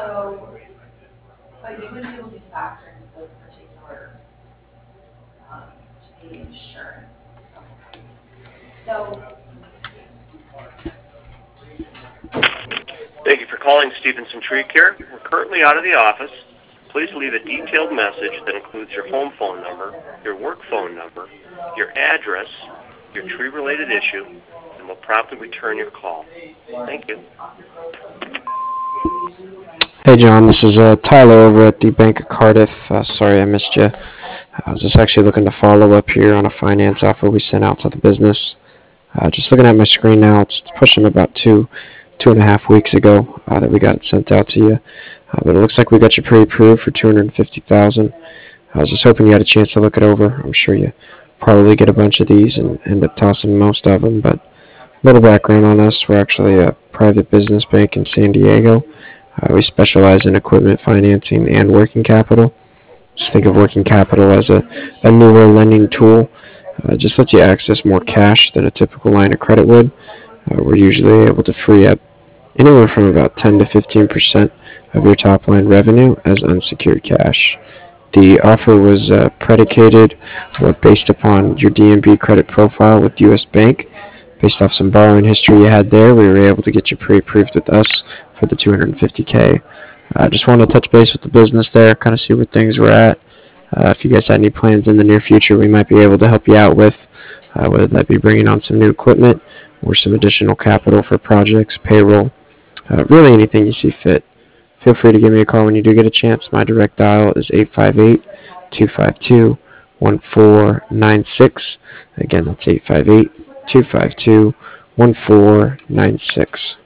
So, but you wouldn't be able to factor into this particular, to pay the insurance. So, Thank you for calling Stevenson Tree Care. We're currently out of the office. Please leave a detailed message that includes your home phone number, your work phone number, your address, your tree-related issue, and we'll promptly return your call. Thank you. Hey John, this is Tyler over at the Bank of Cardiff. Sorry I missed you. I was just actually looking to follow up here on a finance offer we sent out to the business. Just looking at my screen now, it's pushing about 2.5 weeks ago that we got it sent out to you. But it looks like we got you pre-approved for 250,000. I was just hoping you had a chance to look it over. I'm sure you probably get a bunch of these and end up tossing most of them. But a little background on us: we're actually a private business bank in San Diego. We specialize in equipment financing and working capital. Just think of working capital as a newer lending tool. Just lets you access more cash than a typical line of credit would. We're usually able to free up anywhere from about 10 to 15% of your top line revenue as unsecured cash. The offer was predicated or based upon your DNB credit profile with US Bank. Based off some borrowing history you had there, we were able to get you pre-approved with us for the 250K. I just wanted to touch base with the business there, kind of see where things were at. If you guys had any plans in the near future, we might be able to help you out with, whether that be bringing on some new equipment or some additional capital for projects, payroll, really anything you see fit. Feel free to give me a call when you do get a chance. My direct dial is 858-252-1496. Again, that's 858-252-1496.